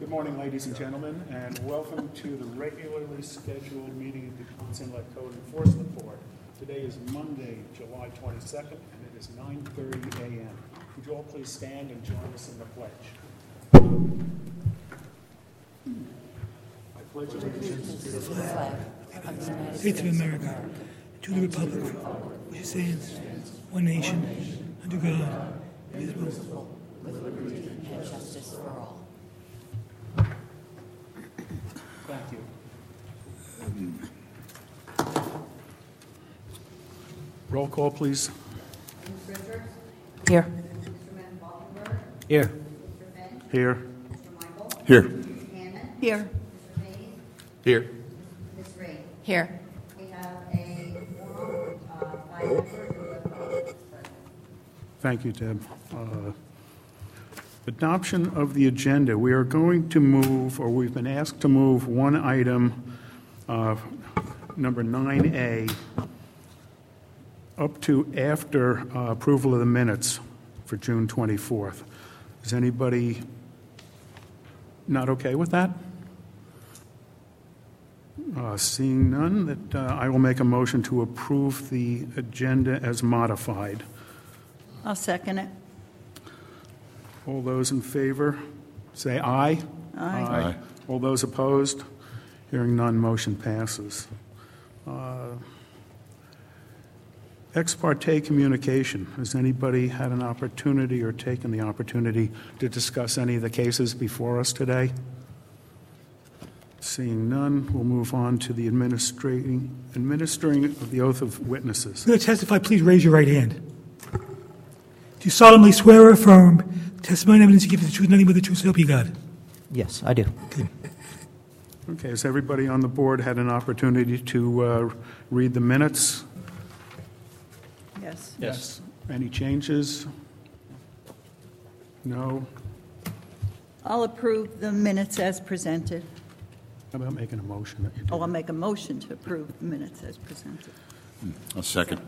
Good morning, ladies and gentlemen, and welcome to the regularly scheduled meeting of the Ponce Inlet Code Enforcement Board. Today is Monday, July 22nd, and it is 9:30 a.m. Would you all please stand and join us in the pledge? I pledge allegiance to the flag of the United States of America, to the republic which stands one nation, under God, indivisible, with liberty and justice for all. Thank you. Roll call, please. Ms. Richards? Here. Mr. Van-Valkenburg? Here. Mr. Finn? Here. Mr. Michael? Here. Ms. Hammond? Here. Mr. Hayes? Here. Ms. Reed? Here. We have a quorum of 5 members and 11 officers present. Thank you, Deb. Adoption of the agenda. We are going to move, or we've been asked to move one item, number 9A, up to after approval of the minutes for June 24th. Is anybody not okay with that? Seeing none, that I will make a motion to approve the agenda as modified. I'll second it. All those in favor, say aye. Aye. All those opposed? Hearing none, motion passes. Ex parte communication. Has anybody had an opportunity or taken the opportunity to discuss any of the cases before us today? Seeing none, we'll move on to the administering of the oath of witnesses. If you're going to testify, please raise your right hand. Do you solemnly swear or affirm the testimony and evidence you give is the truth, nothing but the truth, so help you God? Yes, I do. Good. Okay, has everybody on the board had an opportunity to read the minutes? Yes. Yes. Any changes? No? I'll approve the minutes as presented. How about making a motion that you do? I'll make a motion to approve the minutes as presented. A second.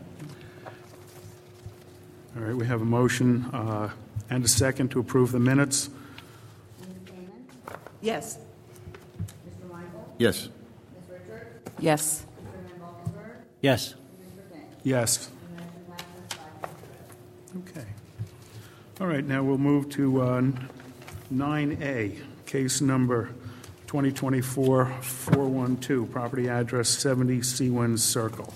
All right, we have a motion and a second to approve the minutes. Ms. Hammond? Yes. Mr. Michael? Yes. Ms. Richards? Yes. Mr. Van-Valkenburg? Yes. Mr. Finn? Yes. The motion passes 5-0. Okay. All right, now we'll move to 9A, case number 2024-412, property address 70 Seawind Circle.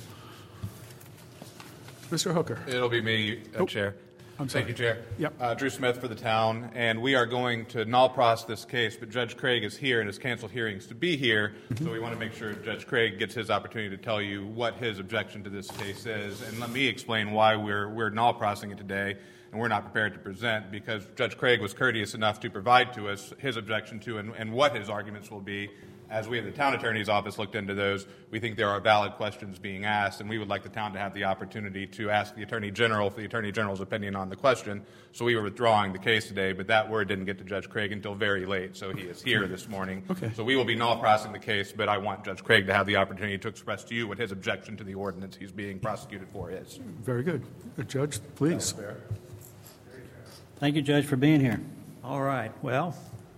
Mr. Hooker. It'll be me, Chair. I'm sorry. Thank you, Chair. Yep. Drew Smith for the town, and we are going to null process this case, but Judge Craig is here and has canceled hearings to be here, so we want to make sure Judge Craig gets his opportunity to tell you what his objection to this case is, and let me explain why we're null processing it today, and we're not prepared to present, because Judge Craig was courteous enough to provide to us his objection to and what his arguments will be. As we have the town attorney's office looked into those, we think there are valid questions being asked, and we would like the town to have the opportunity to ask the Attorney General for the Attorney General's opinion on the question. So we were withdrawing the case today, but that word didn't get to Judge Craig until very late, so he is here this morning. Okay. So we will be null processing the case, but I want Judge Craig to have the opportunity to express to you what his objection to the ordinance he's being prosecuted for is. Very good. Judge, please. Thank you, Judge, for being here. All right. Well,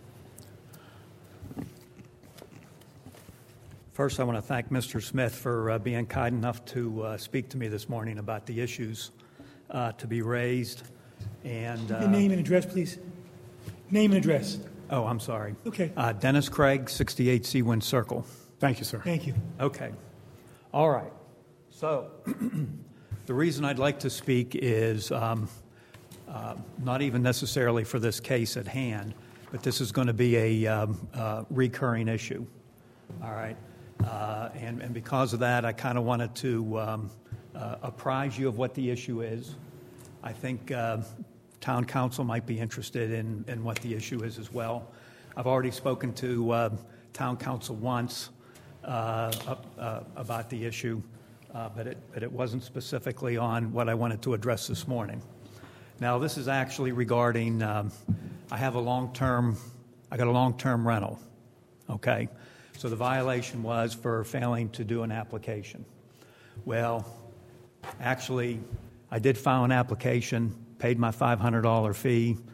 first I want to thank Mr. Smith for being kind enough to speak to me this morning about the issues to be raised. And Your name and address, please. Name and address. Oh, I'm sorry. Okay. Dennis Craig, 68 Seawind Circle. Thank you, sir. Thank you. Okay. All right. So the reason I'd like to speak is not even necessarily for this case at hand, but this is going to be a recurring issue. All right. And because of that, I kind of wanted to apprise you of what the issue is. I think town council might be interested in what the issue is as well. I've already spoken to town council once about the issue, but it wasn't specifically on what I wanted to address this morning. Now, this is actually regarding, I got a long-term rental, okay? So the violation was for failing to do an application. Well, actually, I did file an application, paid my $500 fee,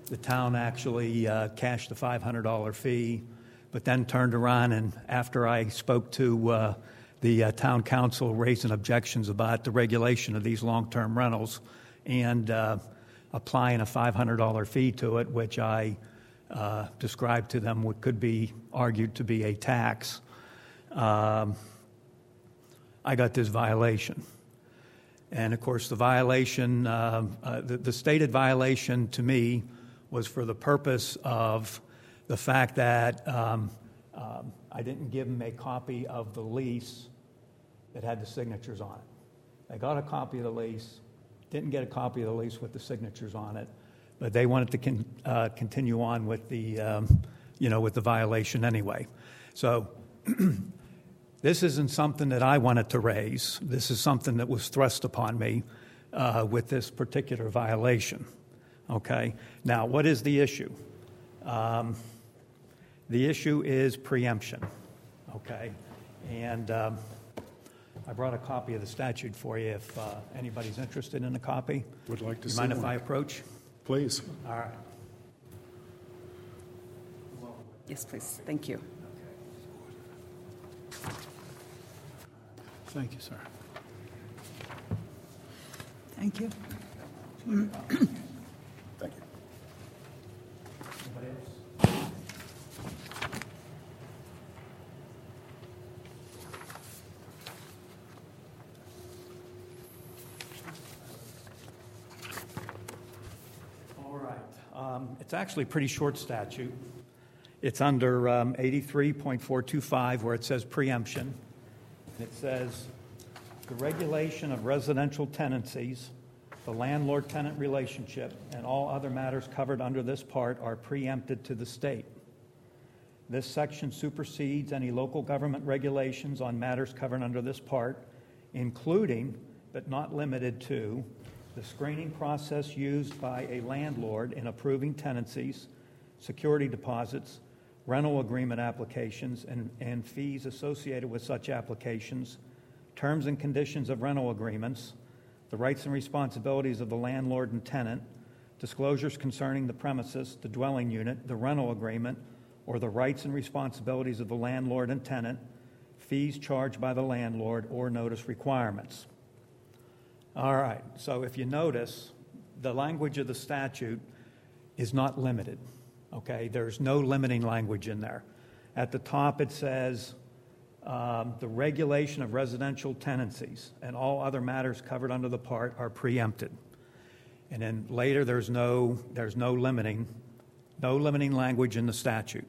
the town actually cashed the $500 fee, but then turned around and after I spoke to the town council raising objections about the regulation of these long-term rentals and applying a $500 fee to it, which I described to them what could be argued to be a tax, I got this violation. And, of course, the violation, the stated violation to me was for the purpose of the fact that I didn't give them a copy of the lease that had the signatures on it. They got a copy of the lease, didn't get a copy of the lease with the signatures on it, but they wanted to continue on with the, with the violation anyway. So this isn't something that I wanted to raise. This is something that was thrust upon me with this particular violation. Okay? Now, what is the issue? The issue is preemption. Okay? And I brought a copy of the statute for you if anybody's interested in a copy. Would like to You see mind one. if I approach? Please. All right. Yes, please. Thank you. Thank you, sir. Thank you. Thank you. Anybody else? All right. It's actually a pretty short statute. It's under 83.425 where it says preemption. It says, the regulation of residential tenancies, the landlord-tenant relationship, and all other matters covered under this part are preempted to the state. This section supersedes any local government regulations on matters covered under this part, including, but not limited to, the screening process used by a landlord in approving tenancies, security deposits, rental agreement applications, and fees associated with such applications, terms and conditions of rental agreements, the rights and responsibilities of the landlord and tenant, disclosures concerning the premises, the dwelling unit, the rental agreement, or the rights and responsibilities of the landlord and tenant, fees charged by the landlord, or notice requirements. All right, so if you notice, the language of the statute is not limited. Okay, there's no limiting language in there. At the top it says the regulation of residential tenancies and all other matters covered under the part are preempted. And then later there's no limiting language in the statute.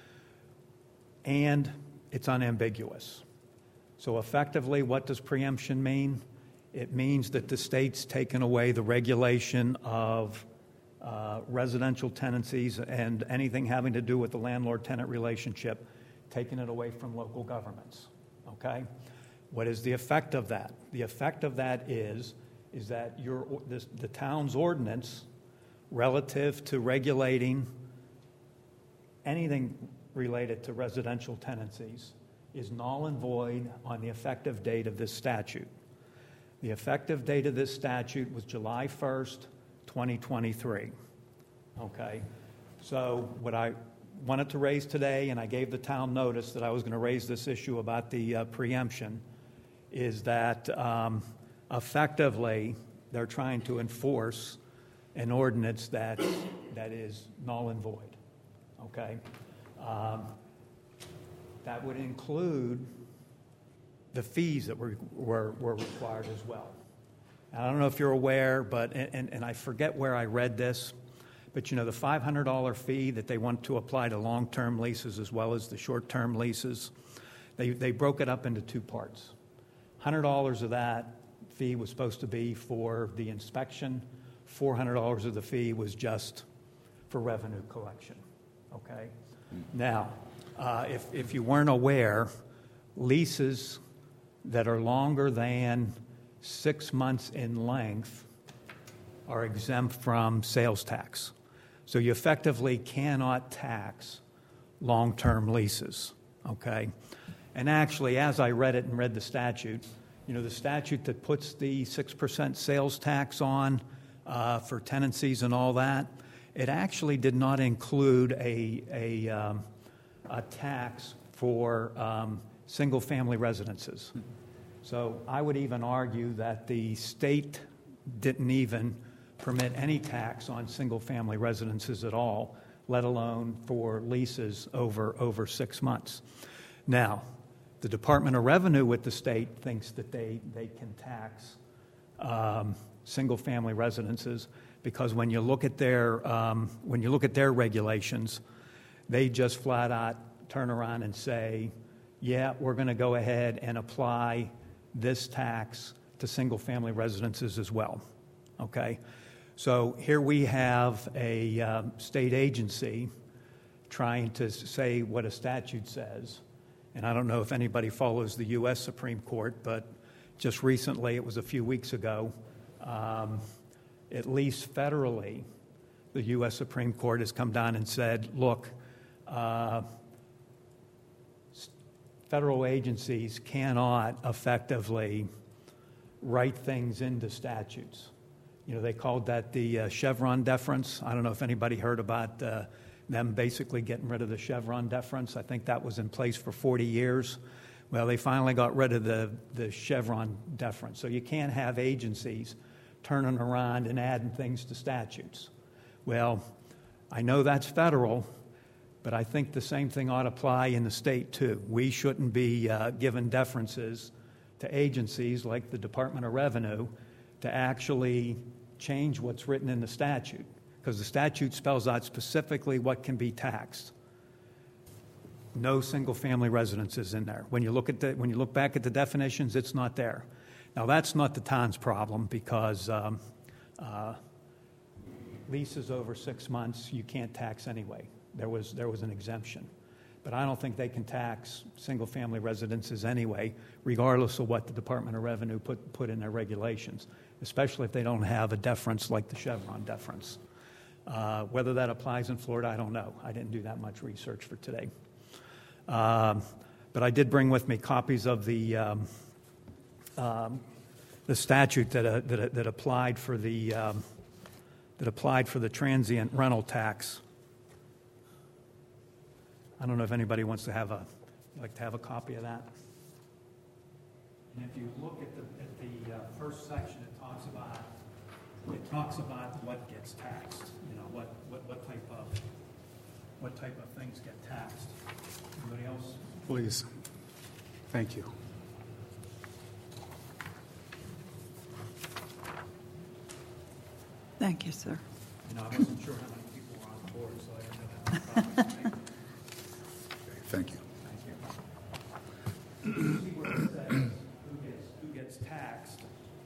And it's unambiguous. So effectively, what does preemption mean? It means that the state's taken away the regulation of residential tenancies and anything having to do with the landlord-tenant relationship, taking it away from local governments. Okay? What is the effect of that? The effect of that is that the town's ordinance relative to regulating anything related to residential tenancies is null and void on the effective date of this statute. The effective date of this statute was July 1st, 2023. Okay? So what I wanted to raise today, and I gave the town notice that I was going to raise this issue about the preemption, is that effectively they're trying to enforce an ordinance that is null and void. Okay? That would include the fees that were required as well. And I don't know if you're aware, but and I forget where I read this, but the $500 fee that they want to apply to long-term leases as well as the short-term leases, they broke it up into two parts. $100 of that fee was supposed to be for the inspection. $400 of the fee was just for revenue collection. Okay? Now, if you weren't aware, leases that are longer than 6 months in length are exempt from sales tax. So you effectively cannot tax long-term leases, okay? And actually, as I read it and read the statute, the statute that puts the 6% sales tax on for tenancies and all that, it actually did not include a tax for single-family residences. So I would even argue that the state didn't even permit any tax on single-family residences at all, let alone for leases over 6 months. Now, the Department of Revenue with the state thinks that they can tax single-family residences because when you look at their regulations, they just flat out turn around and say, yeah, we're going to go ahead and apply this tax to single-family residences as well. Okay, so here we have a state agency trying to say what a statute says. And I don't know if anybody follows the U.S. Supreme Court, but just recently, it was a few weeks ago, at least federally, the U.S. Supreme Court has come down and said, look, federal agencies cannot effectively write things into statutes. You know, they called that the Chevron deference. I don't know if anybody heard about them basically getting rid of the Chevron deference. I think that was in place for 40 years. Well, they finally got rid of the Chevron deference. So you can't have agencies turning around and adding things to statutes. Well, I know that's federal, but I think the same thing ought to apply in the state, too. We shouldn't be giving deferences to agencies like the Department of Revenue to actually change what's written in the statute, because the statute spells out specifically what can be taxed. No single-family residences in there. When you look back at the definitions, it's not there. Now, that's not the town's problem because leases over 6 months you can't tax anyway. There was an exemption. But I don't think they can tax single-family residences anyway, regardless of what the Department of Revenue put in their regulations, especially if they don't have a deference like the Chevron deference. Whether that applies in Florida, I don't know. I didn't do that much research for today. But I did bring with me copies of the statute that applied for the transient rental tax. I don't know if anybody wants to have a copy of that. And if you look at the first section, it talks about what gets taxed. You know, what type of things get taxed. Anybody else? Please. Thank you. Thank you, sir. You know, I wasn't sure how many people were on board, so I didn't know how many copies. Thank you. Thank you. You see where it says who gets taxed.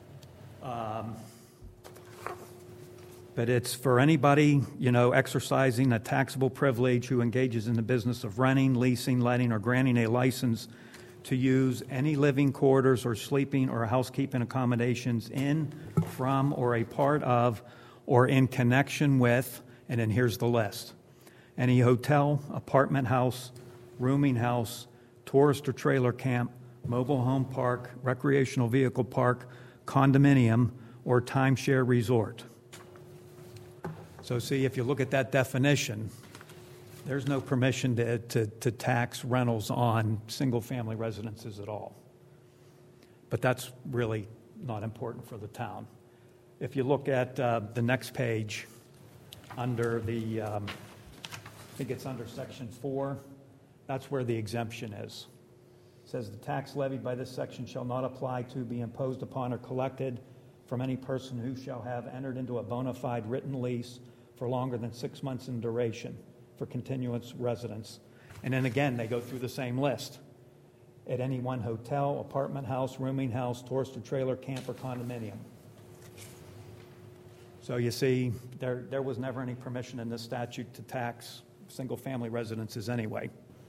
But it's for anybody, you know, exercising a taxable privilege who engages in the business of renting, leasing, letting, or granting a license to use any living quarters or sleeping or housekeeping accommodations in, from, or a part of, or in connection with, and then here's the list: any hotel, apartment house, rooming house, tourist or trailer camp, mobile home park, recreational vehicle park, condominium, or timeshare resort. So see, if you look at that definition, there's no permission to tax rentals on single-family residences at all. But that's really not important for the town. If you look at the next page, under the, I think it's under Section 4, that's where the exemption is. It says the tax levied by this section shall not apply to, be imposed upon, or collected from any person who shall have entered into a bona fide written lease for longer than 6 months in duration for continuous residence. And then again, they go through the same list. At any one hotel, apartment house, rooming house, tourist or trailer camp, or condominium. So you see, there was never any permission in this statute to tax single-family residences anyway.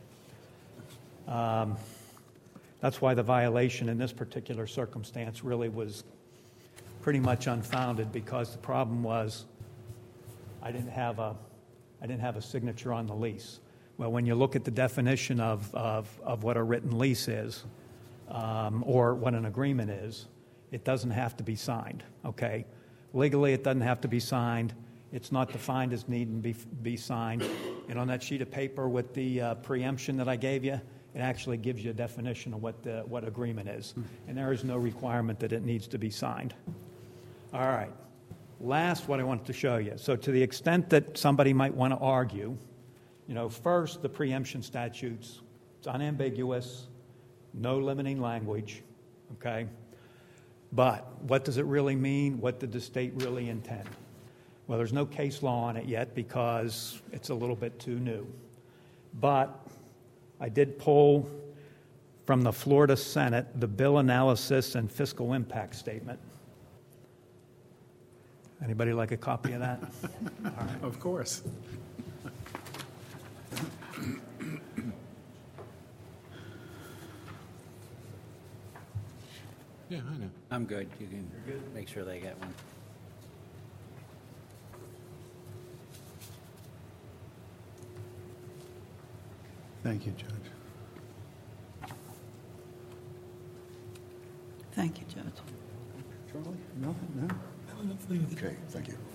That's why the violation in this particular circumstance really was pretty much unfounded, because the problem was I didn't have a signature on the lease. Well, when you look at the definition of what a written lease is, or what an agreement is, it doesn't have to be signed, okay? Legally, it doesn't have to be signed. It's not defined as needing to be signed. And on that sheet of paper with the preemption that I gave you, it actually gives you a definition of what agreement is. And there is no requirement that it needs to be signed. All right. Last, what I wanted to show you. So to the extent that somebody might want to argue, first, the preemption statutes, it's unambiguous, no limiting language, okay? But what does it really mean? What did the state really intend? Well, there's no case law on it yet because it's a little bit too new. But I did pull from the Florida Senate the bill analysis and fiscal impact statement. Anybody like a copy of that? All right. Of course. Yeah, I know. I'm good. You can make sure they get one. Thank you, Judge. Thank you, Judge. Charlie? Nothing? No? Okay, thank you.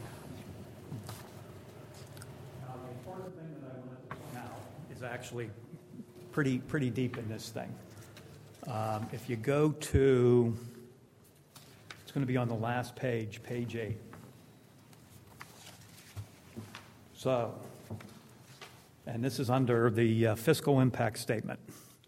The important thing that I wanted to point out is actually pretty deep in this thing. If you go to, it's going to be on the last page, page 8. So, and this is under the fiscal impact statement.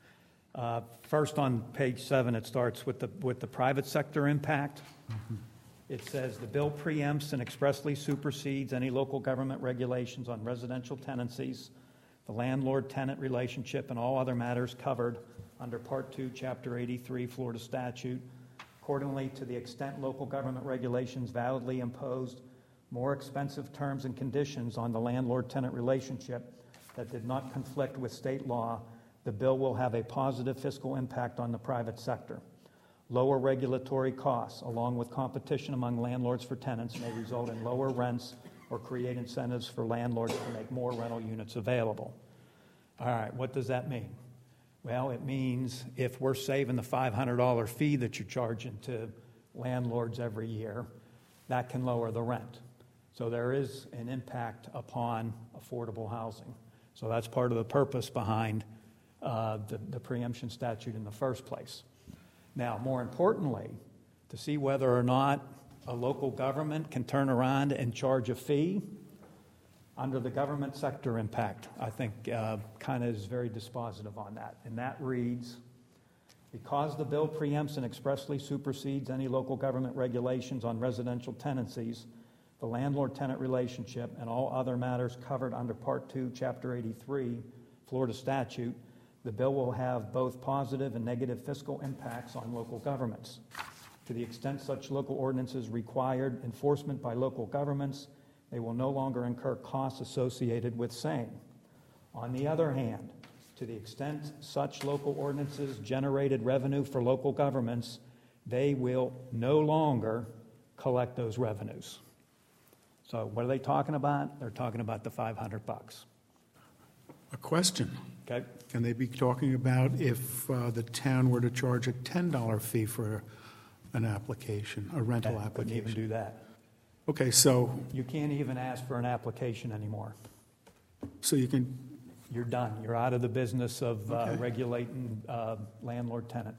First on page 7, it starts with the private sector impact. Mm-hmm. It says the bill preempts and expressly supersedes any local government regulations on residential tenancies, the landlord-tenant relationship, and all other matters covered under Part 2, Chapter 83, Florida statute. Accordingly, to the extent local government regulations validly imposed more expensive terms and conditions on the landlord-tenant relationship that did not conflict with state law, the bill will have a positive fiscal impact on the private sector. Lower regulatory costs, along with competition among landlords for tenants, may result in lower rents or create incentives for landlords to make more rental units available. All right, what does that mean? Well, it means if we're saving the $500 fee that you're charging to landlords every year, that can lower the rent. So there is an impact upon affordable housing. So that's part of the purpose behind the preemption statute in the first place. Now, more importantly, to see whether or not a local government can turn around and charge a fee under the government sector impact, I think kind of is very dispositive on that. And that reads, because the bill preempts and expressly supersedes any local government regulations on residential tenancies, the landlord-tenant relationship, and all other matters covered under Part 2, Chapter 83, Florida statute, the bill will have both positive and negative fiscal impacts on local governments. To the extent such local ordinances required enforcement by local governments, they will no longer incur costs associated with same. On the other hand, to the extent such local ordinances generated revenue for local governments, they will no longer collect those revenues. So what are they talking about? They're talking about the $500. A question. Okay. Can they be talking about if the town were to charge a $10 fee for an application, a rental application? Couldn't even do that. Okay, so You can't even ask for an application anymore. you can, You're done. You're out of the business of Okay. regulating landlord-tenant.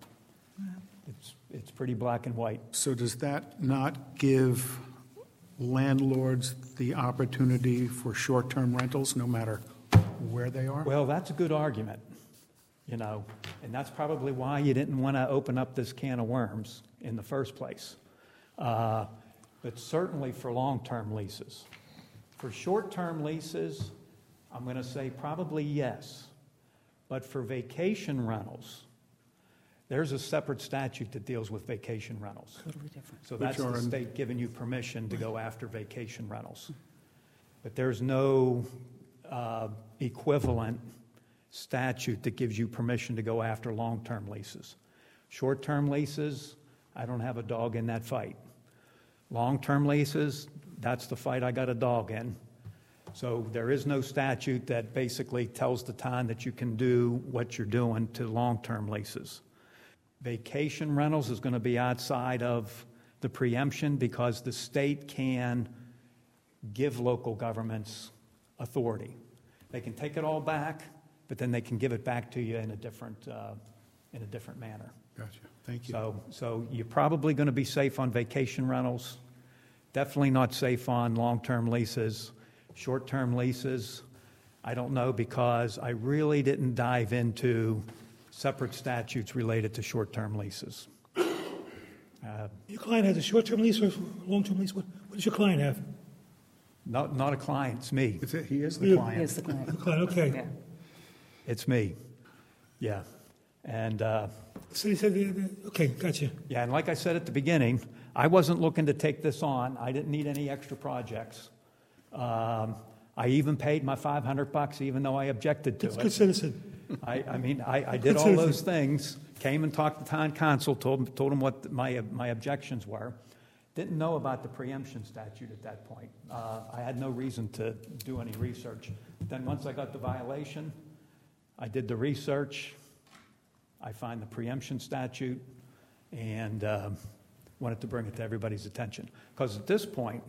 It's pretty black and white. so does that not give landlords the opportunity for short-term rentals, no matter where they are? Well, that's a good argument, and that's probably why you didn't want to open up this can of worms in the first place. But certainly for long-term leases. For short-term leases, I'm going to say probably yes. But for vacation rentals, there's a separate statute that deals with vacation rentals. Totally different. So that's Which are the in- state giving you permission to go after vacation rentals. But there's no equivalent statute that gives you permission to go after long-term leases. Short-term leases, I don't have a dog in that fight. Long-term leases, that's the fight I got a dog in. So there is no statute that basically tells the town that you can do what you're doing to long-term leases. Vacation rentals is going to be outside of the preemption because the state can give local governments authority. They can take it all back, but then they can give it back to you in a different manner. Gotcha. Thank you. So you're probably going to be safe on vacation rentals. Definitely not safe on long-term leases. Short-term leases, I don't know, because I really didn't dive into separate statutes related to short-term leases. Your client has a short-term lease or a long-term lease? What does your client have? Not a client, it's me. He is the client. Here's the client. The client, okay. Yeah. It's me. Yeah. And So he said, okay, gotcha. yeah, and like I said at the beginning, I wasn't looking to take this on. I didn't need any extra projects. I even paid my $500, even though I objected to It's it. a good citizen. I mean, I did all those things, came and talked to town council, told him what my objections were. Didn't know about the preemption statute at that point. I had no reason to do any research. Then once I got the violation, I did the research. I find the preemption statute and wanted to bring it to everybody's attention. Because at this point,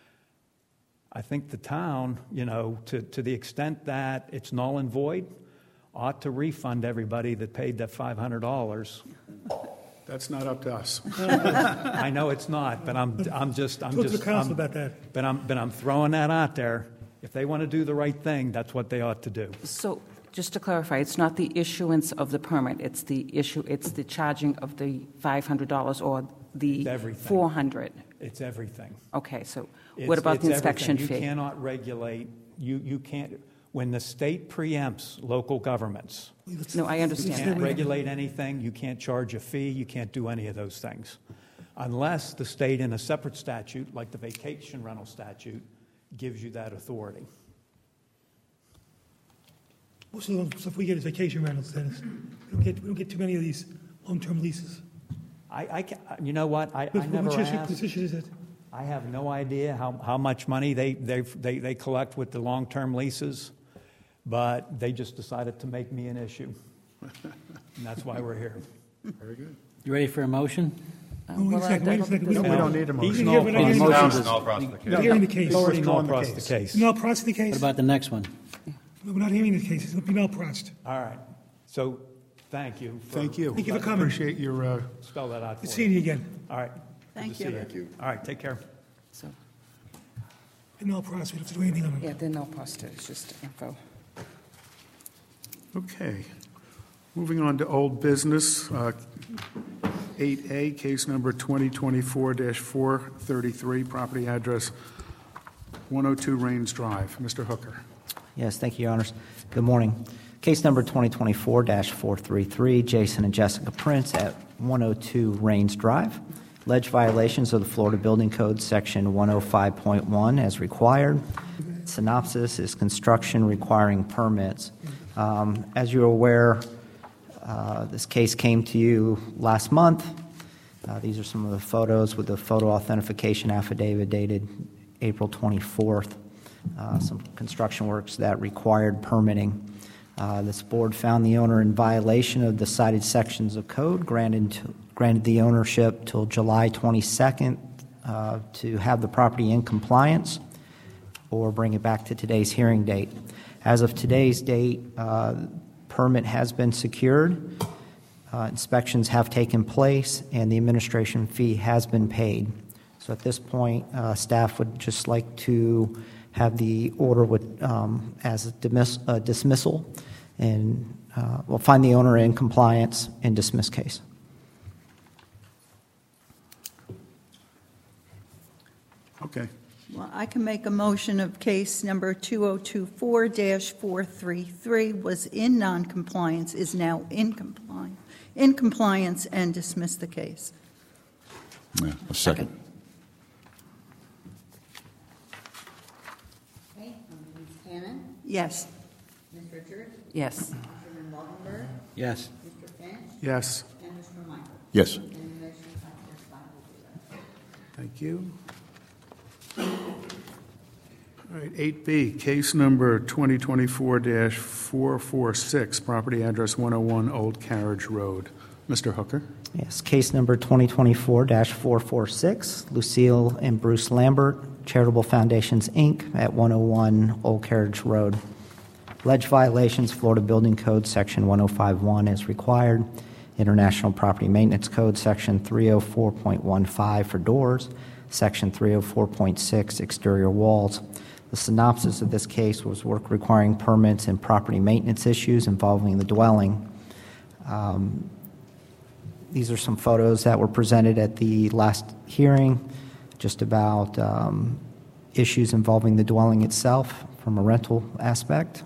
I think the town, to the extent that it's null and void, ought to refund everybody that paid that $500. That's not up to us. I know it's not, but I'm just Talk to the council about that. But I'm throwing that out there. If they want to do the right thing, that's what they ought to do. So, just to clarify, it's not the issuance of the permit, it's the charging of the $500 or the It's everything. $400. It's everything. Okay, so It's- what about the it's inspection everything. fee? You cannot regulate. You can't. When the state preempts local governments, No, I you understand. can't regulate anything. You can't charge a fee. You can't do any of those things, unless the state, in a separate statute, like the vacation rental statute, gives you that authority. Most of the stuff we get is vacation rentals, Dennis. We don't get too many of these long-term leases. You know what? I never Which asked. position is it? I have no idea how much money they collect with the long-term leases, but they just decided to make me an issue. And that's why we're here. Very good. You ready for a motion? Wait a second. We don't need a He's motion. null Yeah, but I process. hear Now the it's null process the case. We're hearing the case. He's already null Withdrawn the process the case. case. Null process the case? What about the next one? We're not hearing the case. It's going to be null process. All right. So thank you. Thank you. Thank you for coming. Appreciate your, Spell that out for Good me. seeing you again. All right. Thank Good to you. see Thank you. All right. Take care. So, Null process. We don't have to do anything on it. yeah, they're no posted, it's just info. okay. Moving on to old business, 8A, case number 2024-433, property address 102 Rains Drive. Mr. Hooker. Yes, thank you, Your Honors. Good morning. Case number 2024-433, Jason and Jessica Prince at 102 Rains Drive. Alleged violations of the Florida Building Code, Section 105.1, as required. Synopsis is construction requiring permits. As you're aware, this case came to you last month. These are some of the photos with the photo authentication affidavit dated April 24th. Some construction works that required permitting. This board found the owner in violation of the cited sections of code, granted the ownership till July 22nd to have the property in compliance, or bring it back to today's hearing date. As of today's date, permit has been secured, inspections have taken place, and the administration fee has been paid. So at this point, staff would just like to have the order as a dismissal, and we'll find the owner in compliance and dismiss case. Okay. Well, I can make a motion of case number 2024-433 was in noncompliance, is now in compliance, and dismiss the case. Yeah, a second. Okay, Ms. Cannon, Yes. Ms. Richards, Yes. Mr. Waldenberg, Yes. Mr. Finch, Yes. and Mr. Michael. Yes. And the motion passes 5-0. Thank you. All right, 8B, case number 2024-446, property address 101 Old Carriage Road. Mr. Hooker. Yes, case number 2024-446, Lucille and Bruce Lambert, Charitable Foundations, Inc., at 101 Old Carriage Road. Alleged violations, Florida Building Code, Section 1051 as required, International Property Maintenance Code, Section 304.15 for doors, Section 304.6 exterior walls. The synopsis of this case was work requiring permits and property maintenance issues involving the dwelling. These are some photos that were presented at the last hearing, just about issues involving the dwelling itself from a rental aspect.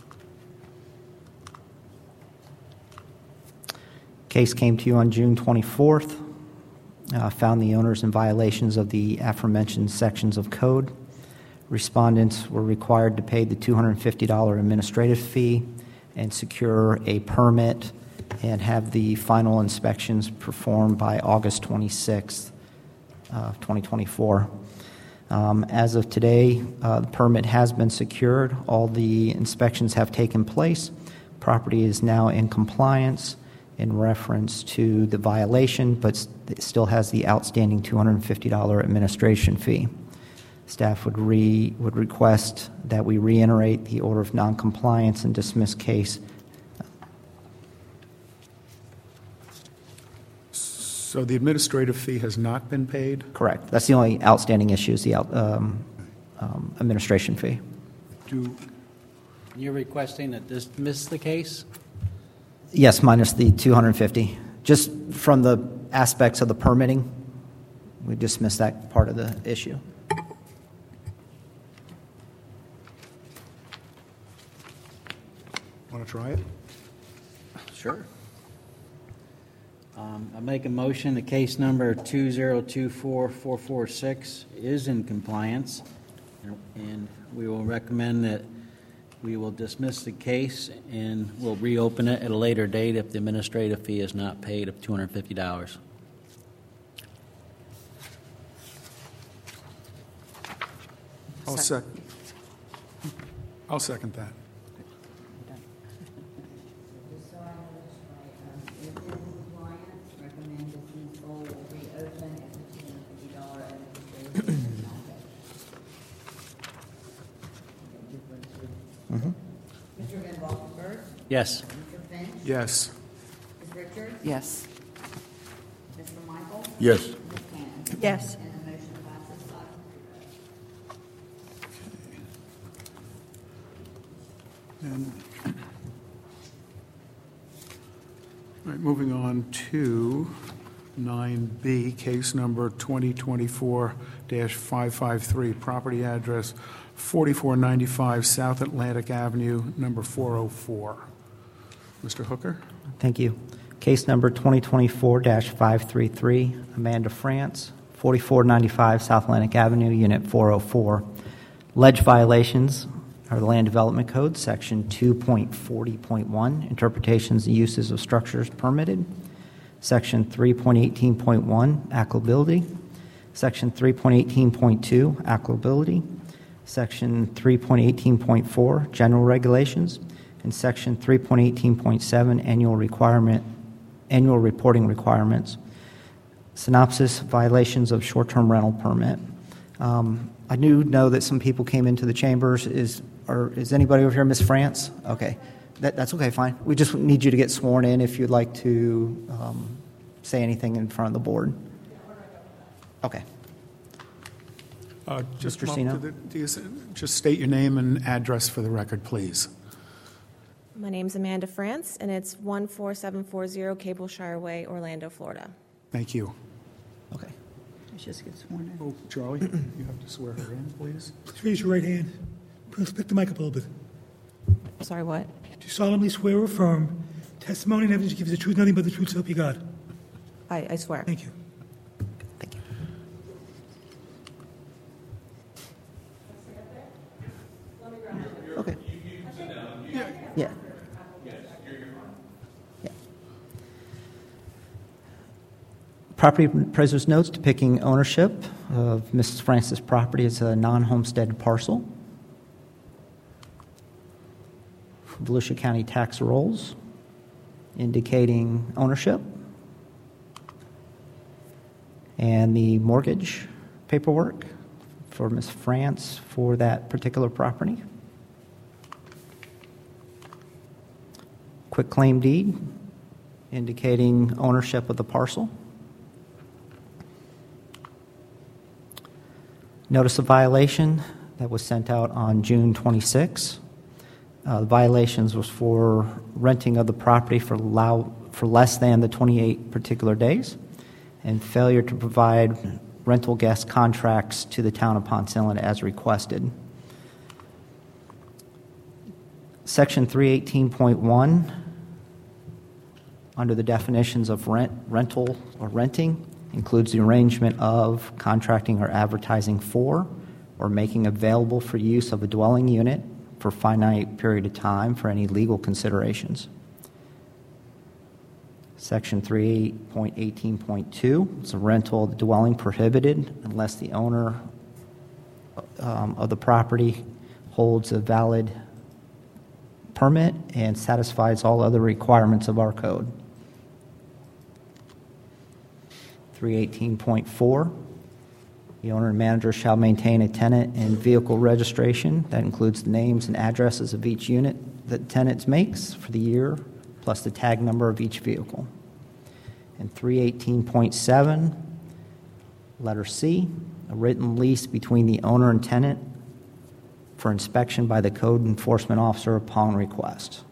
Case came to you on June 24th. Found the owners in violations of the aforementioned sections of code. Respondents were required to pay the $250 administrative fee and secure a permit and have the final inspections performed by August 26th, 2024. As of today, the permit has been secured. All the inspections have taken place. Property is now in compliance in reference to the violation, but it still has the outstanding $250 administration fee. Staff would request that we reiterate the order of noncompliance and dismiss case. So the administrative fee has not been paid? Correct. That's the only outstanding issue is the administration fee. You're requesting to dismiss the case? Yes, minus the $250. Just from the aspects of the permitting, we dismiss that part of the issue. Want to try it? Sure. I make a motion that case number 2024446 is in compliance, and we will recommend that we will dismiss the case and we'll reopen it at a later date if the administrative fee is not paid of $250. I'll second that. Just so I know this right, is in compliance, recommend dismissal, will reopen if the $250 administrative fee is not paid. Mr. Van Valkenburg? Yes. Mr. Finch? Yes. Ms. Richards? Yes. Mr. Michael? Yes. Ms. Cannon? Yes. And the motion passes 5-0. And, all right, moving on to 9B, case number 2024-553, property address 4495 South Atlantic Avenue, number 404. Mr. Hooker? Thank you. Case number 2024-533, Amanda France, 4495 South Atlantic Avenue, Unit 404. Alleged violations are the Land Development Code, Section 2.40.1, Interpretations and Uses of Structures Permitted, Section 3.18.1, Applicability, Section 3.18.2, Applicability, Section 3.18.4, General Regulations, and Section 3.18.7, Annual Reporting Requirements. Synopsis, violations of short-term rental permit. I do know that some people came into the chambers. Is anybody over here, Ms. France? Okay. That's okay, fine. We just need you to get sworn in if you'd like to say anything in front of the board. Okay. Just Mr. Sino? Just state your name and address for the record, please. My name's Amanda France, and it's 14740 Cableshire Way, Orlando, Florida. Thank you. Okay. Let's just get sworn in. Oh, Charlie, you have to swear her in, please. Please raise your right hand. Please pick the mic up a little bit. Sorry, what? Do you solemnly swear or affirm testimony and evidence you give is the truth, nothing but the truth, so help you God? I swear. Thank you. Thank you. Okay. Yeah. Property appraiser's notes depicting ownership of Mrs. Francis' property as a non-homestead parcel. Volusia County tax rolls indicating ownership. and the mortgage paperwork for Ms. France for that particular property. Quitclaim deed indicating ownership of the parcel. Notice of violation that was sent out on June 26. The violations was for renting of the property for less than the 28 particular days and failure to provide rental guest contracts to the town of Ponce Inlet as requested. Section 318.1, under the definitions of rental or renting, includes the arrangement of contracting or advertising for or making available for use of a dwelling unit for a finite period of time for any legal considerations. Section 3.18.2 is a rental of the dwelling prohibited unless the owner of the property holds a valid permit and satisfies all other requirements of our code. 318.4, the owner and manager shall maintain a tenant and vehicle registration that includes the names and addresses of each unit that the tenant makes for the year, plus the tag number of each vehicle. And 318.7, letter C, a written lease between the owner and tenant for inspection by the code enforcement officer upon request.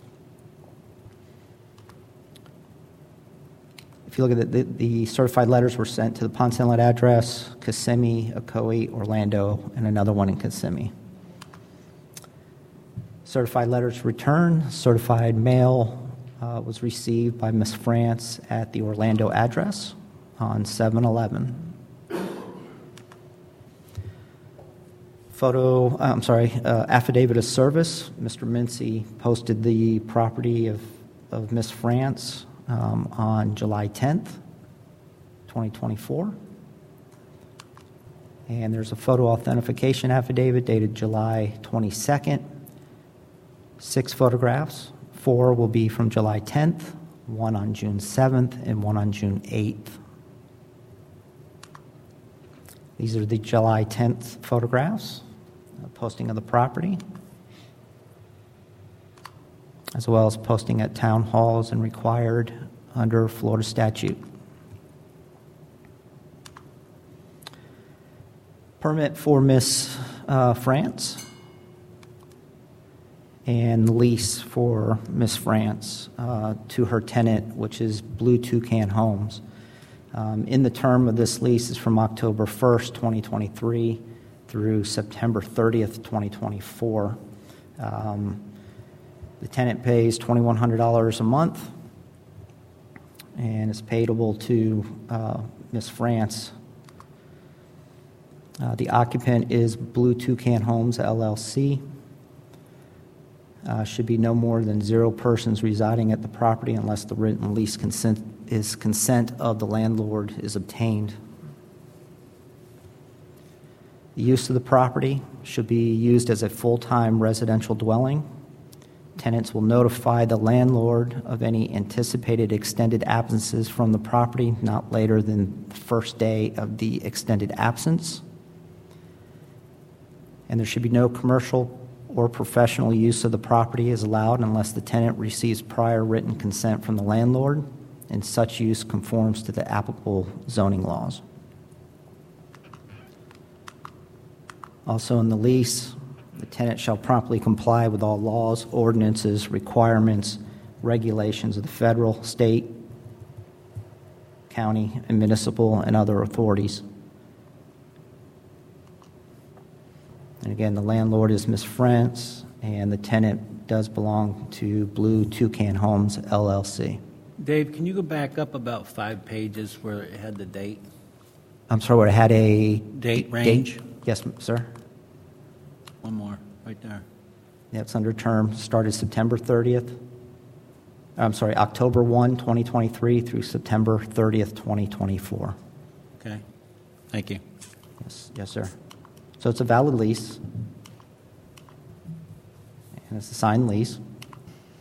If you look at the certified letters were sent to the Ponce Inlet address, Kissimmee, Ocoee, Orlando, and another one in Kissimmee. Certified letters returned. Certified mail was received by Ms. France at the Orlando address on 7/11. Affidavit of service. Mr. Mincy posted the property of Ms. France on July 10th, 2024. And there's a photo authentication affidavit dated July 22nd. 6 photographs. 4 will be from July 10th, 1 on June 7th, and 1 on June 8th. These are the July 10th photographs, posting of the property, as well as posting at town halls and required under Florida statute. Permit for Ms. France and lease for Ms. France to her tenant, which is Blue Toucan Homes. In the term of this lease is from October 1st, 2023 through September 30th, 2024. The tenant pays $2,100 a month and is payable to Ms. France. The occupant is Blue Toucan Homes, LLC. Should be no more than 0 persons residing at the property unless the written lease consent of the landlord is obtained. The use of the property should be used as a full-time residential dwelling. Tenants will notify the landlord of any anticipated extended absences from the property not later than the first day of the extended absence. And there should be no commercial or professional use of the property is allowed unless the tenant receives prior written consent from the landlord, and such use conforms to the applicable zoning laws. Also in the lease, the tenant shall promptly comply with all laws, ordinances, requirements, regulations of the federal, state, county, and municipal and other authorities. And again, the landlord is Ms. France, and the tenant does belong to Blue Toucan Homes, LLC. Dave, can you go back up about 5 pages where it had the date? I'm sorry, where it had a date range? Date? Yes, sir. One more, right there. Yeah, it's under term. Started September 30th. October 1, 2023 through September 30th, 2024. Okay. Thank you. Yes, sir. So it's a valid lease, and it's a signed lease.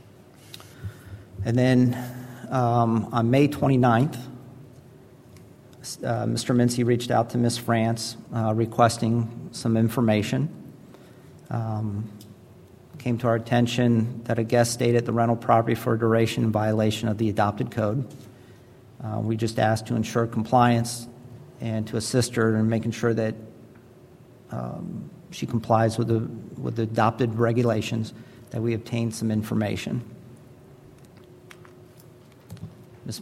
And then on May 29th, Mr. Mincy reached out to Ms. France requesting some information. Came to our attention that a guest stayed at the rental property for a duration in violation of the adopted code. We just asked to ensure compliance and to assist her in making sure that she complies with the adopted regulations, that we obtain some information. Ms.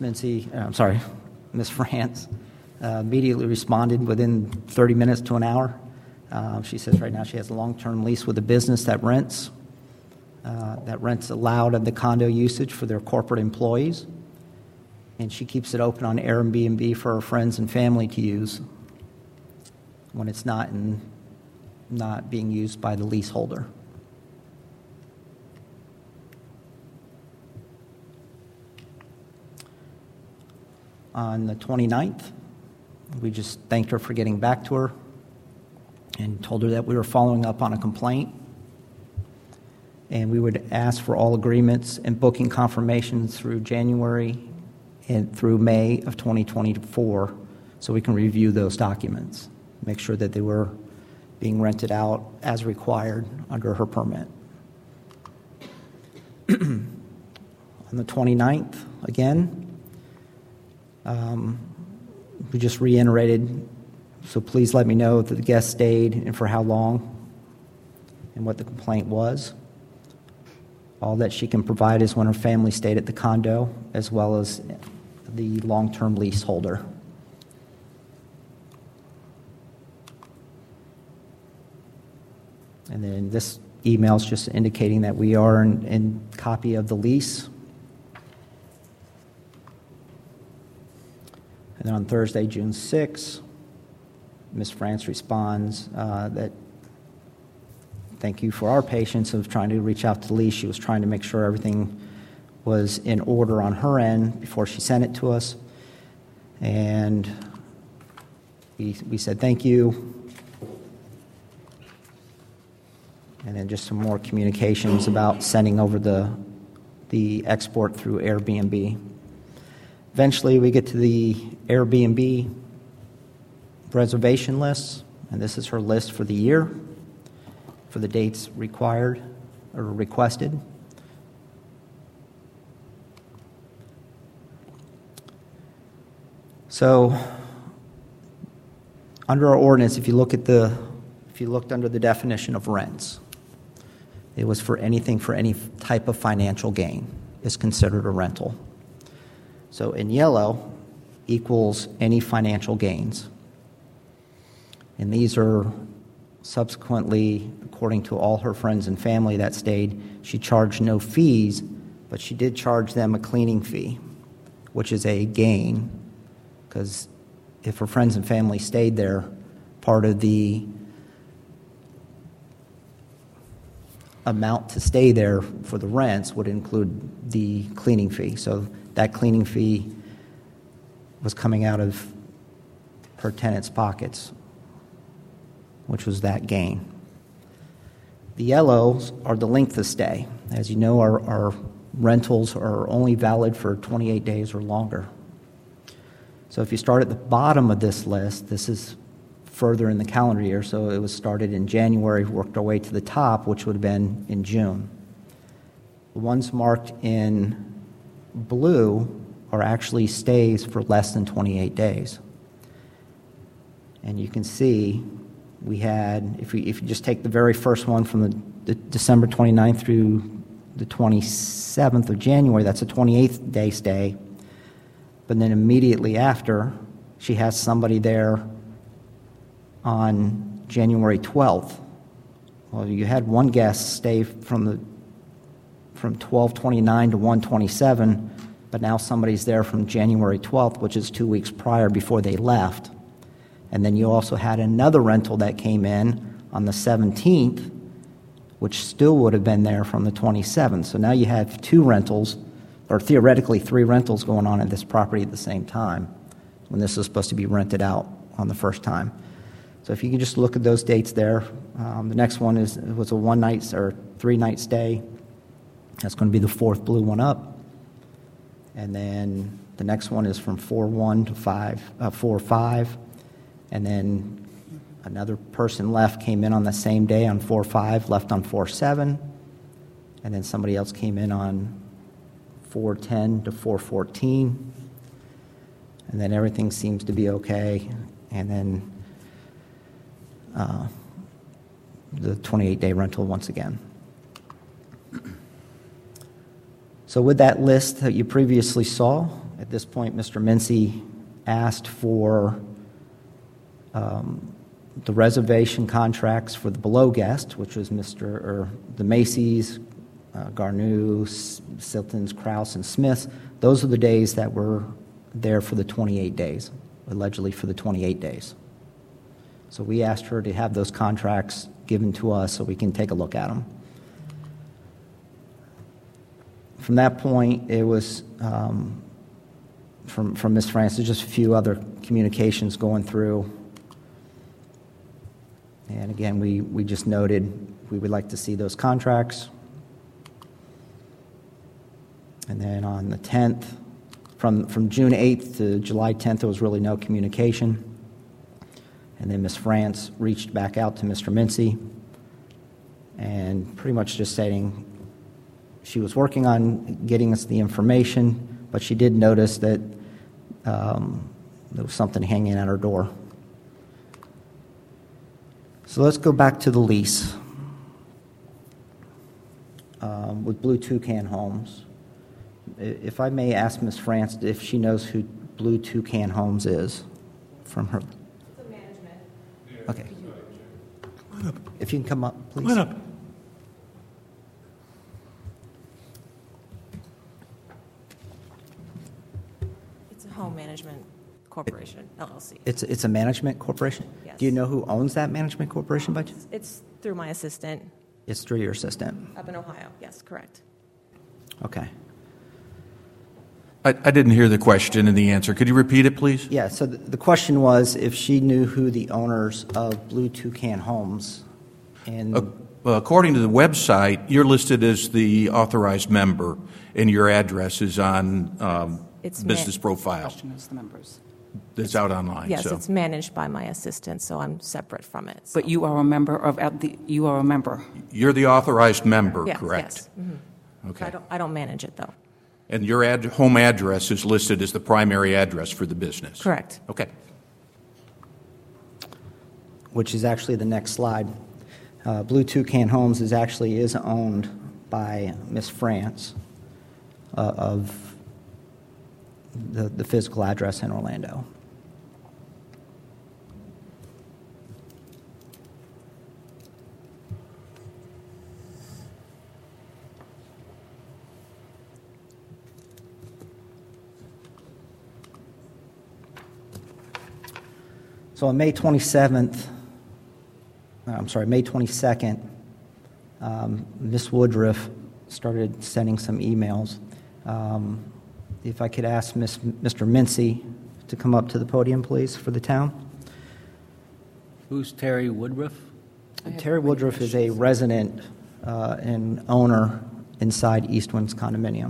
France immediately responded within 30 minutes to an hour. She says right now she has a long-term lease with a business that rents allowed of the condo usage for their corporate employees, and she keeps it open on Airbnb for her friends and family to use when it's not being used by the leaseholder. On the 29th, we just thanked her for getting back to her and told her that we were following up on a complaint, and we would ask for all agreements and booking confirmations through January and through May of 2024 so we can review those documents, make sure that they were being rented out as required under her permit. On the 29th, again, we just reiterated, so please let me know that the guest stayed and for how long and what the complaint was. All that she can provide is when her family stayed at the condo, as well as the long-term leaseholder. And then this email is just indicating that we are in copy of the lease. And then on Thursday, June 6th, Ms. France responds that thank you for our patience of trying to reach out to the lease. She was trying to make sure everything was in order on her end before she sent it to us. And we said thank you. And then just some more communications about sending over the export through Airbnb. Eventually, we get to the Airbnb reservation list, and this is her list for the year, for the dates required or requested. So, under our ordinance, if you looked under the definition of rents, it was for any type of financial gain is considered a rental. So in yellow equals any financial gains. And these are subsequently, according to all her friends and family that stayed, she charged no fees, but she did charge them a cleaning fee, which is a gain, because if her friends and family stayed there, part of the amount to stay there for the rents would include the cleaning fee. So that cleaning fee was coming out of her tenants' pockets, which was that gain. The yellows are the length of stay. As you know, our rentals are only valid for 28 days or longer. So if you start at the bottom of this list, this is further in the calendar year, so it was started in January, worked our way to the top, which would have been in June. The ones marked in blue are actually stays for less than 28 days. And you can see we had, if you just take the very first one from the December 29th through the 27th of January, that's a 28th day stay. But then immediately after, she has somebody there on January 12th. Well, you had one guest stay from 12/29 to 1/27, but now somebody's there from January 12th, which is 2 weeks prior before they left. And then you also had another rental that came in on the 17th, which still would have been there from the 27th. So now you have two rentals, or theoretically three rentals going on at this property at the same time, when this is supposed to be rented out on the first time. So if you can just look at those dates there. The next one was a 1 night or 3 night stay. That's going to be the fourth blue one up. And then the next one is from 4-1 to 4-5. And then another person left, came in on the same day on 4-5, left on 4-7. And then somebody else came in on 4-10 to 4-14. And then everything seems to be okay. And then the 28-day rental once again. So with that list that you previously saw, at this point, Mr. Mincy asked for the reservation contracts for the below guest, which was the Macy's, Garneau, Siltons, Krause, and Smiths. Those are the days that were there for the 28 days, allegedly for the 28 days. So we asked her to have those contracts given to us so we can take a look at them. From that point, it was from Ms. Francis, just a few other communications going through. And again, we just noted we would like to see those contracts. And then on the 10th, from June 8th to July 10th, there was really no communication. And then Ms. France reached back out to Mr. Mincy and pretty much just stating she was working on getting us the information, but she did notice that there was something hanging at her door. So let's go back to the lease with Blue Toucan Homes. If I may ask Ms. France if she knows who Blue Toucan Homes is from her. The management. Okay. Come on up. If you can come up, please. Come on up. It's a home management corporation, LLC. It's a management corporation? Yes. Do you know who owns that management corporation by chance? It's through my assistant It's through your assistant. up in Ohio. Yes, correct. Okay. I didn't hear the question and the answer. Could you repeat it, please? Yeah, so the question was if she knew who the owners of Blue Toucan Homes and According to the website, you're listed as the authorized member, and your address is on It's business profile. Question is the members. That's out online. Yes, so. it's managed by my assistant, so I'm separate from it. so- But you are a member of you are a member. You're the authorized member, Yes, correct? Yes. Mhm. Okay. I don't manage it, though. And your home address is listed as the primary address for the business? Correct. Okay. which is actually the next slide. Blue Toucan Homes is owned by Ms. France of the physical address in Orlando. So on May 22nd, Ms. Woodruff started sending some emails. If I could ask Mr. Mincy to come up to the podium, please, for the town. Who's Terry Woodruff? Terry Woodruff is a resident and owner inside Eastwind's condominium.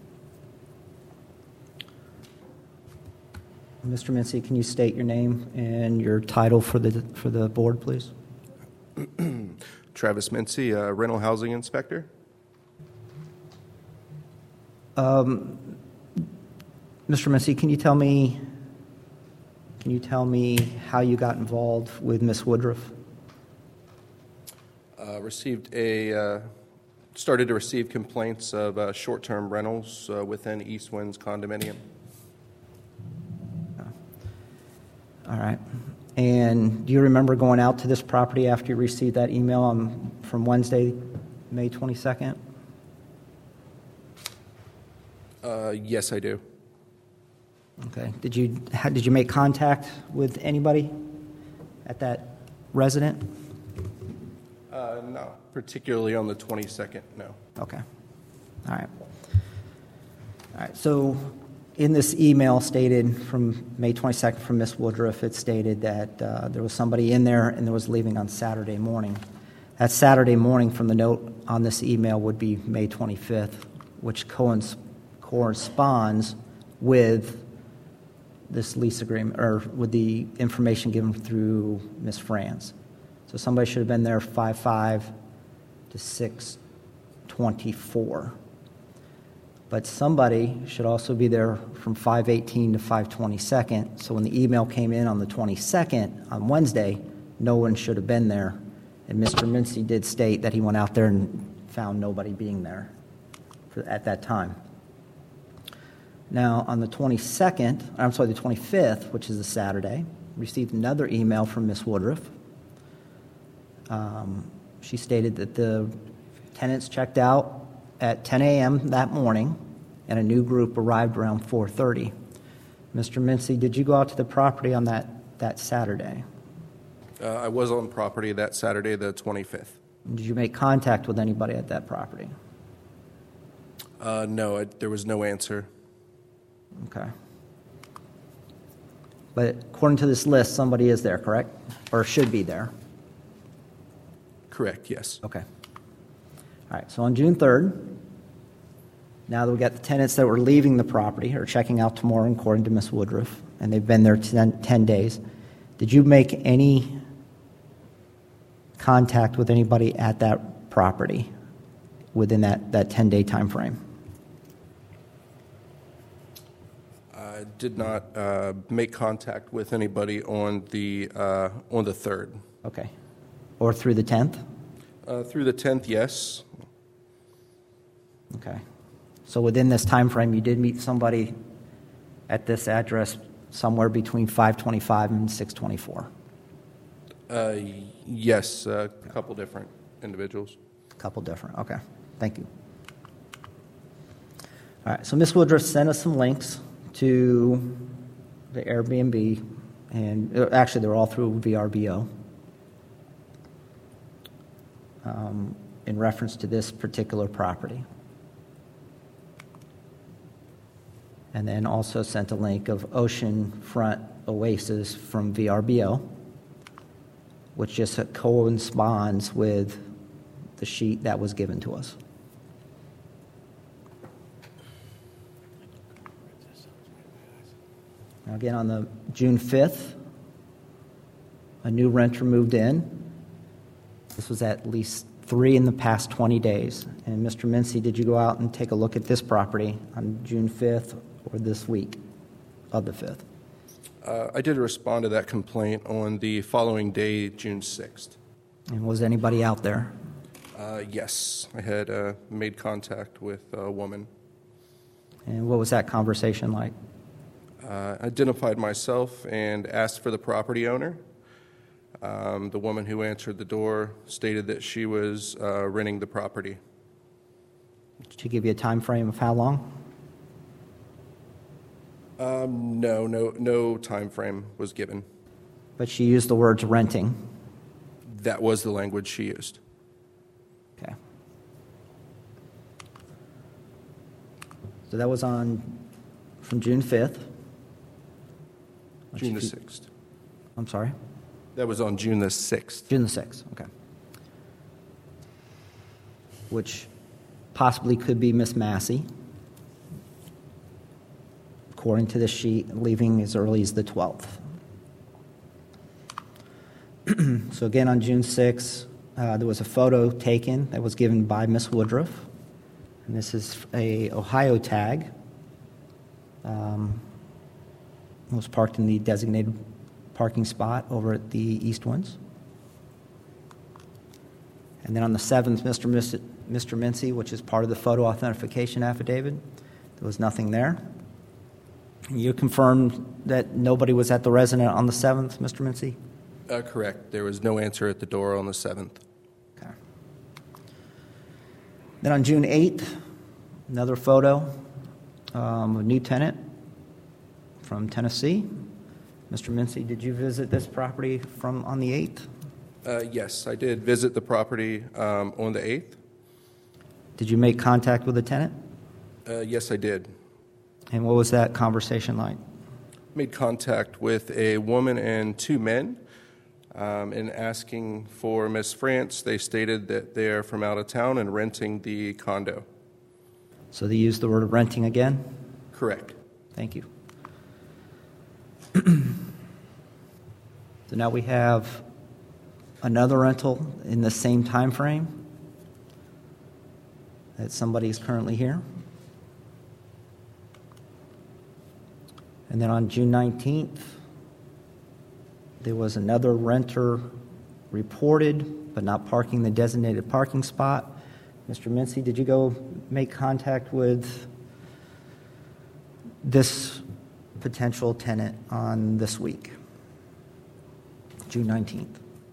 Mr. Mincy, can you state your name and your title for the board, please? Travis Mincy, rental housing inspector. Mr. Mincy, can you tell me how you got involved with Ms. Woodruff? Started to receive complaints of short-term rentals within Eastwind's condominium. All right. And do you remember going out to this property after you received that email from Wednesday, May 22nd? Yes, I do. Okay. Did you make contact with anybody at that resident? No, particularly on the 22nd, no. Okay. All right. All right. So in this email stated from May 22nd from Ms. Woodruff, it stated that there was somebody in there and there was leaving on Saturday morning. That Saturday morning from the note on this email would be May 25th, which coincides corresponds with this lease agreement, or with the information given through Ms. Franz. So somebody should have been there 5:05 to 6:24. But somebody should also be there from 5:18 to 5:22. So when the email came in on the 22nd, on Wednesday, no one should have been there. And Mr. Mincy did state that he went out there and found nobody being there at that time. Now, on the 25th, which is a Saturday, received another email from Ms. Woodruff. She stated that the tenants checked out at 10 a.m. that morning, and a new group arrived around 4:30. Mr. Mincy, did you go out to the property on that Saturday? I was on property that Saturday, the 25th. Did you make contact with anybody at that property? No, there was no answer. Okay. But according to this list, somebody is there, correct? Or should be there? Correct, yes. Okay. All right, so on June 3rd, now that we got the tenants that were leaving the property or checking out tomorrow, according to Ms. Woodruff, and they've been there 10 days, did you make any contact with anybody at that property within that 10-day time frame? I did not make contact with anybody on the 3rd. Okay. Or through the 10th? Through the 10th, yes. Okay. So within this time frame, you did meet somebody at this address somewhere between 5:25 and 6:24? Yes, a couple different individuals. A couple different, okay. Thank you. All right, so Ms. Woodruff sent us some links to the Airbnb, and actually they're all through VRBO. In reference to this particular property. And then also sent a link of Oceanfront Oasis from VRBO, which just corresponds with the sheet that was given to us. Now again, on the June 5th, a new renter moved in. This was at least 3 in the past 20 days. And Mr. Mincy, did you go out and take a look at this property on June 5th or this week of the 5th? I did respond to that complaint on the following day, June 6th. And was anybody out there? Yes, I had made contact with a woman. And what was that conversation like? Identified myself and asked for the property owner. The woman who answered the door stated that she was renting the property. Did she give you a time frame of how long? No time frame was given. But she used the words renting. That was the language she used. Okay. So that was from June 5th. June the 6th. I'm sorry? That was on June the 6th. June the 6th, okay. Which possibly could be Miss Massey, according to the sheet, leaving as early as the 12th. So again, on June 6th, there was a photo taken that was given by Miss Woodruff. And this is a Ohio tag. It was parked in the designated parking spot over at the East Winds. And then on the 7th, Mr. Mincy, which is part of the photo authentication affidavit, there was nothing there. You confirmed that nobody was at the residence on the 7th, Mr. Mincy? Correct. There was no answer at the door on the 7th. Okay. Then on June 8th, another photo of a new tenant from Tennessee. Mr. Mincy, did you visit this property on the 8th? Yes, I did visit the property on the 8th. Did you make contact with the tenant? Yes, I did. And what was that conversation like? Made contact with a woman and 2 men. In asking for Ms. France, they stated that they are from out of town and renting the condo. So they used the word renting again? Correct. Thank you. So now we have another rental in the same time frame that somebody is currently here. And then on June 19th, there was another renter reported, but not parking the designated parking spot. Mr. Mincy, did you go make contact with this potential tenant on this week, June 19th?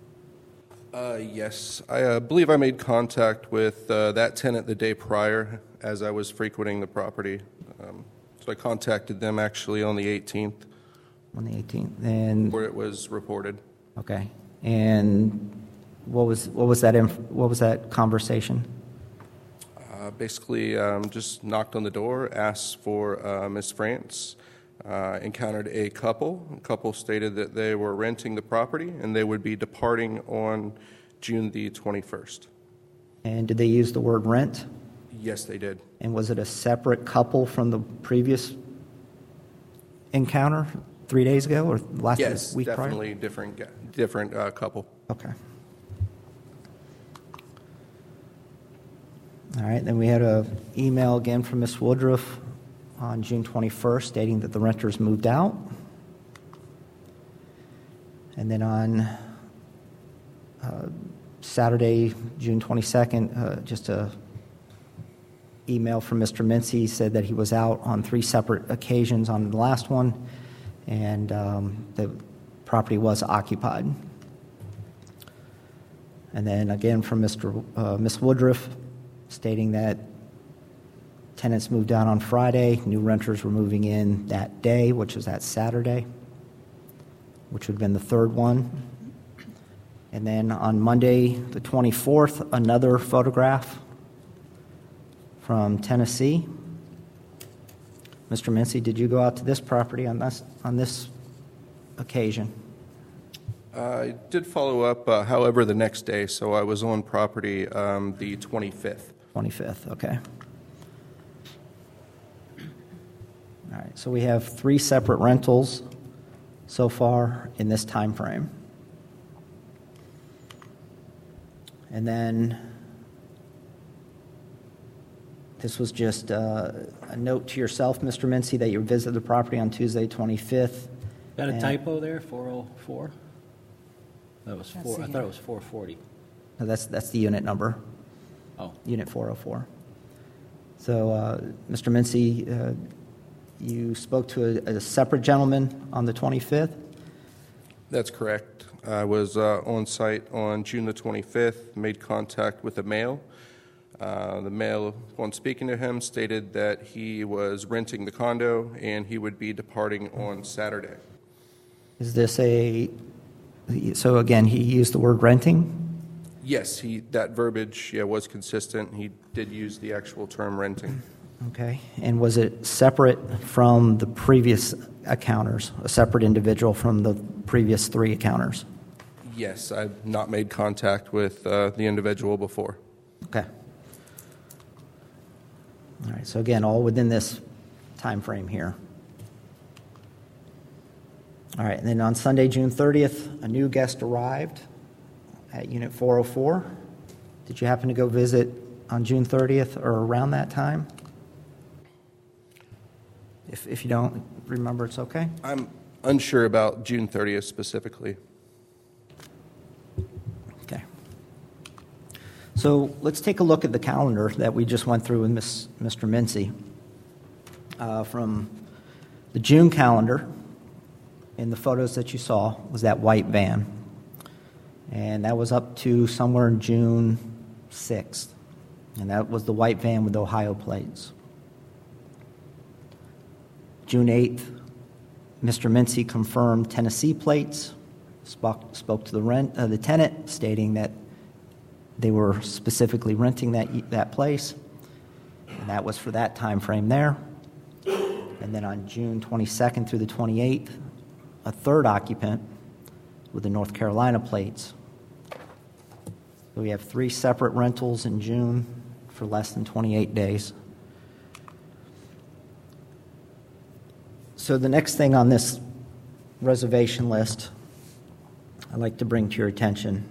Yes. I believe I made contact with that tenant the day prior as I was frequenting the property. So I contacted them actually on the 18th. On the 18th, and where it was reported. Okay, and what was that conversation? Basically, just knocked on the door, asked for Ms. France. Encountered a couple. A couple stated that they were renting the property and they would be departing on June the 21st. And did they use the word rent? Yes, they did. And was it a separate couple from the previous encounter 3 days ago or last week prior? Yes, definitely different couple. Okay. All right, then we had an email again from Ms. Woodruff on June 21st stating that the renters moved out. And then on Saturday, June 22nd, just a email from Mr. Mincy said that he was out on 3 separate occasions on the last one, and the property was occupied. And then again from Ms. Woodruff stating that tenants moved out on Friday, new renters were moving in that day, which was that Saturday, which would have been the third one. And then on Monday, the 24th, another photograph from Tennessee. Mr. Mincy, did you go out to this property on this occasion? I did follow up, however, the next day, so I was on property the 25th. 25th, okay. All right, so we have 3 separate rentals so far in this time frame. And then this was just a note to yourself, Mr. Mincy, that you visited the property on Tuesday, 25th. Got a typo there, 404? That was 4. I thought it was 440. No, that's the unit number. Oh. Unit 404. So, Mr. Mincy, you spoke to a separate gentleman on the 25th? That's correct. I was on site on June the 25th, made contact with a male. The male, upon speaking to him, stated that he was renting the condo and he would be departing on Saturday. Is this so again, he used the word renting? Yes, that verbiage was consistent. He did use the actual term renting. Okay. And was it separate from the previous accounters, a separate individual from the previous 3 accounters? Yes, I've not made contact with the individual before. Okay. All right. So again, all within this time frame here. All right. And then on Sunday, June 30th, a new guest arrived at Unit 404. Did you happen to go visit on June 30th or around that time? If you don't remember, it's okay. I'm unsure about June 30th specifically. Okay. So let's take a look at the calendar that we just went through with Mr. Mincy. From the June calendar, in the photos that you saw, was that white van. And that was up to somewhere in June 6th. And that was the white van with the Ohio plates. June 8th, Mr. Mincy confirmed Tennessee plates, spoke to the tenant, stating that they were specifically renting that place, and that was for that time frame there. And then on June 22nd through the 28th, a third occupant with the North Carolina plates. So we have 3 separate rentals in June for less than 28 days. So the next thing on this reservation list I'd like to bring to your attention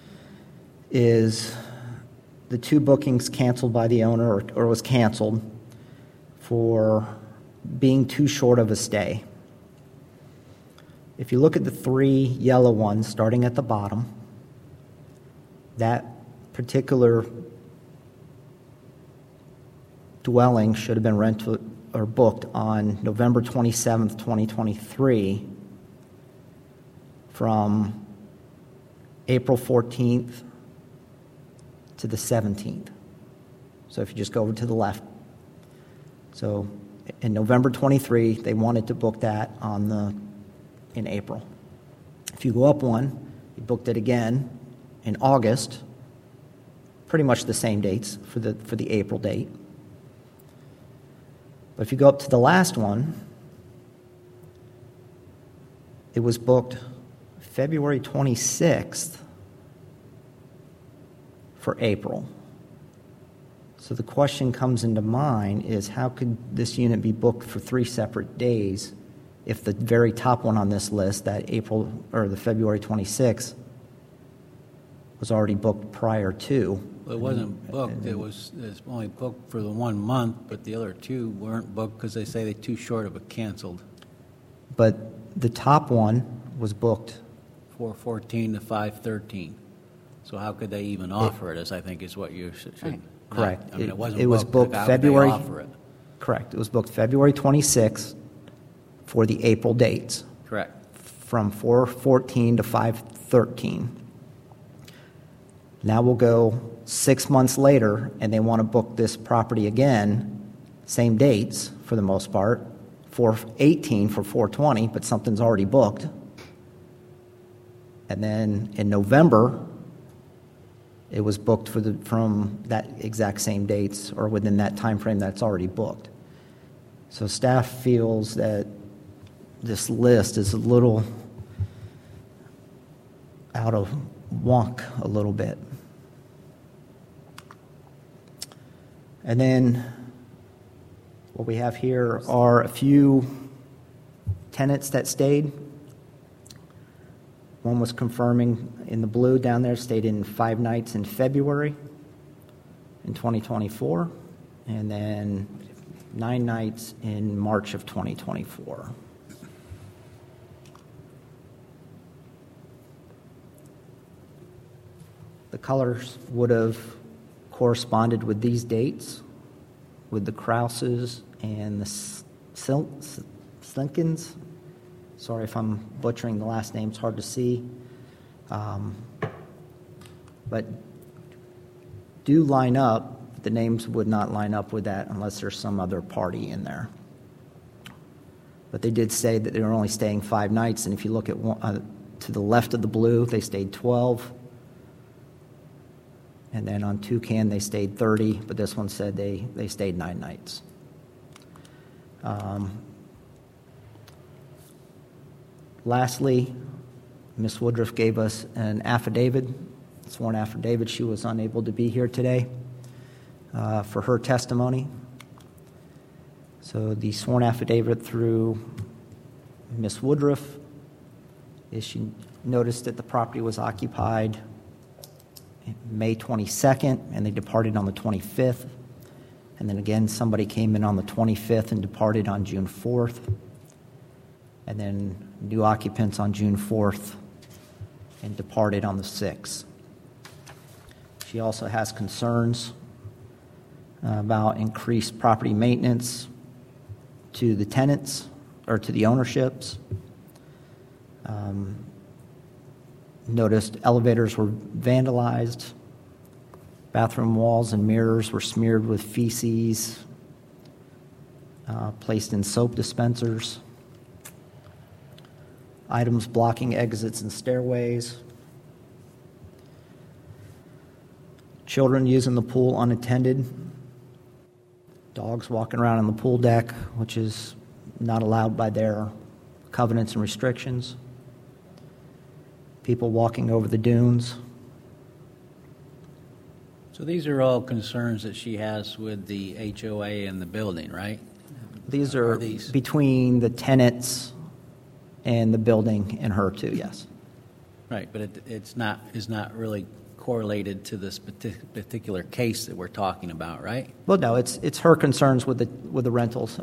is the 2 bookings canceled by the owner or was canceled for being too short of a stay. If you look at the 3 yellow ones starting at the bottom, that particular dwelling should have been rented or booked on November 27th, 2023 from April 14th to the 17th. So if you just go over to the left. So in November 23, they wanted to book that in April. If you go up one, you booked it again in August, pretty much the same dates for the April date. But if you go up to the last one, it was booked February 26th for April. So the question comes into mind is how could this unit be booked for 3 separate days if the very top one on this list, that April or the February 26th, was already booked prior to? Well, it wasn't booked. It's only booked for the 1 month, but the other 2 weren't booked because they say they're too short of a canceled. But the top one was booked 4/14 to 5/13. So how could they even offer it? As I think is what you're saying. Correct. I mean, it wasn't was booked How could they February. offer it? Correct. It was booked February 26th for the April dates. Correct. From 4/14 to 5/13. Now we'll go 6 months later, and they want to book this property again, same dates for the most part, 4/18 for 4/20, but something's already booked. And then in November, it was booked from that exact same dates or within that time frame that's already booked. So staff feels that this list is a little out of wonk a little bit. And then what we have here are a few tenants that stayed. One was confirming in the blue down there, stayed in 5 nights in February in 2024, and then 9 nights in March of 2024. The colors would have corresponded with these dates, with the Krauses and the Slinkins. Sorry if I'm butchering the last name, it's hard to see. But do line up, the names would not line up with that unless there's some other party in there. But they did say that they were only staying 5 nights, and if you look at to the left of the blue, they stayed 12. And then on Toucan, they stayed 30, but this one said they stayed 9 nights. Lastly, Ms. Woodruff gave us an affidavit, sworn affidavit. She was unable to be here today for her testimony. So the sworn affidavit through Ms. Woodruff is she noticed that the property was occupied May 22nd, and they departed on the 25th. And then again, somebody came in on the 25th and departed on June 4th. And then new occupants on June 4th and departed on the 6th. She also has concerns about increased property maintenance to the tenants or to the ownerships. Noticed elevators were vandalized, bathroom walls and mirrors were smeared with feces, placed in soap dispensers, items blocking exits and stairways, children using the pool unattended, dogs walking around on the pool deck, which is not allowed by their covenants and restrictions, people walking over the dunes. So these are all concerns that she has with the HOA and the building, right? These are between the tenants and the building and her too, yes. Right, but it's not really correlated to this particular case that we're talking about, right? Well, no, it's her concerns with the rentals.